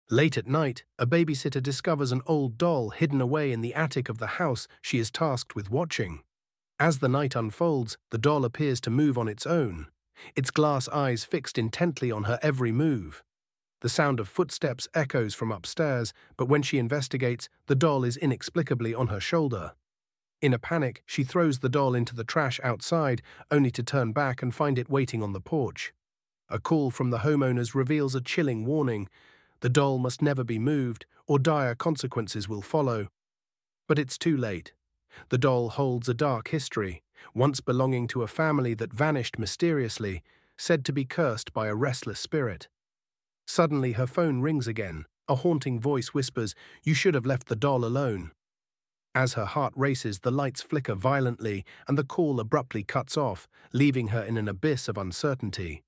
Late at night, a babysitter discovers an old doll hidden away in the attic of the house she is tasked with watching. As the night unfolds, the doll appears to move on its own, its glass eyes fixed intently on her every move. The sound of footsteps echoes from upstairs, but when she investigates, the doll is inexplicably on her shoulder. In a panic, she throws the doll into the trash outside, only to turn back and find it waiting on the porch. A call from the homeowners reveals a chilling warning: the doll must never be moved, or dire consequences will follow. But it's too late. The doll holds a dark history, once belonging to a family that vanished mysteriously, said to be cursed by a restless spirit. Suddenly her phone rings again. A haunting voice whispers, "You should have left the doll alone." As her heart races, the lights flicker violently and the call abruptly cuts off, leaving her in an abyss of uncertainty.